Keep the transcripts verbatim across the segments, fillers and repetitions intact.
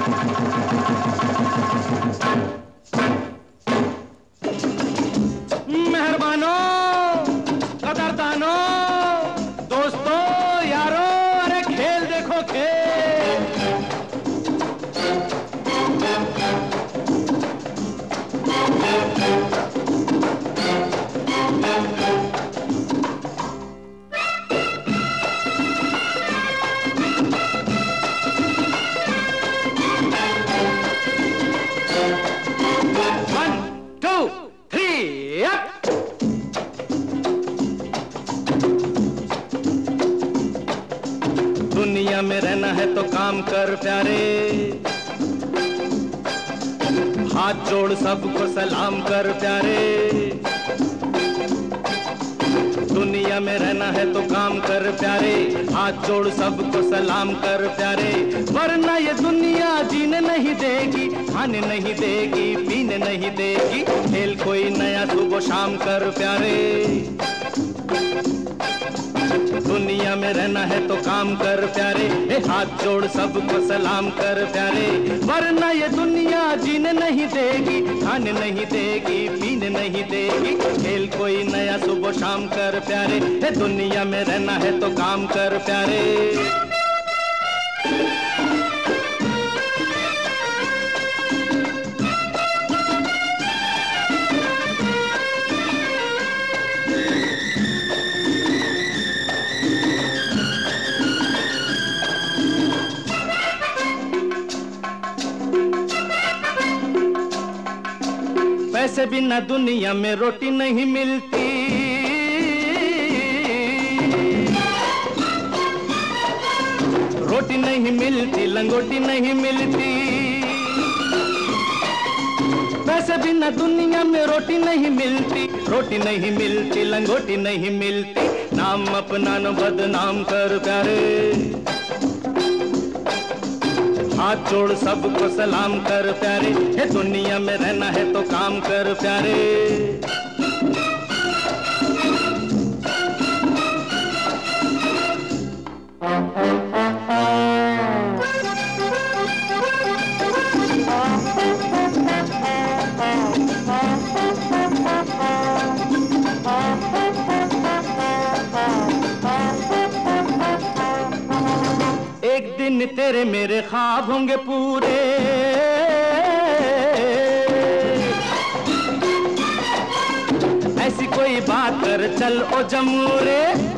मेहरबानों, कदरदानों, दोस्तों, यारों, अरे खेल देखो खेल। One two three up. दुनिया में रहना है तो काम कर प्यारे, हाथ जोड़ सबको सलाम कर प्यारे। दुनिया में रहना है तो काम कर प्यारे, हाथ जोड़ सबको सलाम कर प्यारे। वरना ये दुनिया जीने नहीं देगी, खाने नहीं देगी, पीने नहीं देगी। खेल कोई नया सुबह शाम कर प्यारे। दुनिया में रहना है तो काम कर प्यारे, ए हाथ जोड़ सबको सलाम कर प्यारे। वरना ये दुनिया जीने नहीं देगी, खाने नहीं देगी, पीने नहीं देगी। खेल कोई नया सुबह शाम कर प्यारे, ए दुनिया में रहना है तो काम कर प्यारे। पैसे बिना दुनिया में रोटी नहीं मिलती, रोटी नहीं मिलती, लंगोटी नहीं मिलती। पैसे बिना दुनिया में रोटी नहीं मिलती, रोटी नहीं मिलती, लंगोटी नहीं मिलती। नाम अपना न बदनाम कर प्यारे, हाथ जोड़ सबको सलाम कर प्यारे। हे दुनिया में रहना है तो काम कर प्यारे। एक दिन तेरे मेरे ख्वाब होंगे पूरे, ऐसी कोई बात कर चल ओ जमूरे।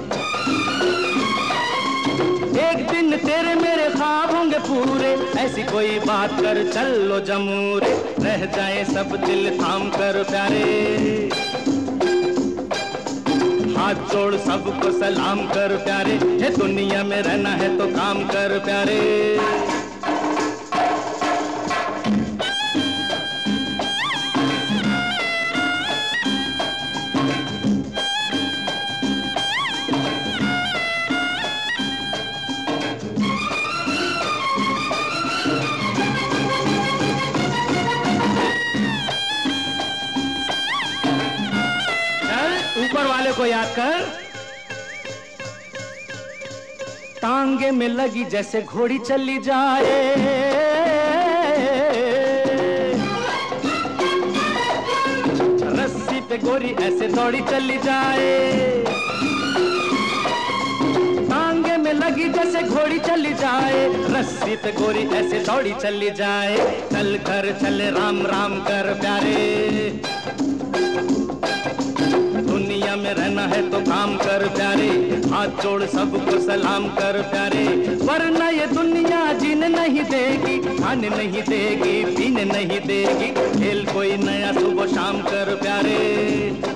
एक दिन तेरे मेरे ख्वाब होंगे पूरे, ऐसी कोई बात कर चल ओ जमूरे। रह जाए सब दिल थाम कर प्यारे, हाथ जोड़ सबको सलाम कर प्यारे। हे दुनिया में रहना है तो काम कर प्यारे। ऊपर वाले को याद कर। टांगे में लगी जैसे घोड़ी चली जाए, रस्सी पे गोरी ऐसे दौड़ी चली जाए। टांगे में लगी जैसे घोड़ी चली जाए, रस्सी पे गोरी ऐसे दौड़ी चली जाए। चल कर चले राम राम कर प्यारे, दुनिया में रहना है तो काम कर प्यारे। हाथ जोड़ सबको सलाम कर प्यारे। वरना ये दुनिया जीने नहीं देगी, खाने नहीं देगी, पीने नहीं देगी। खेल कोई नया सुबह शाम कर प्यारे।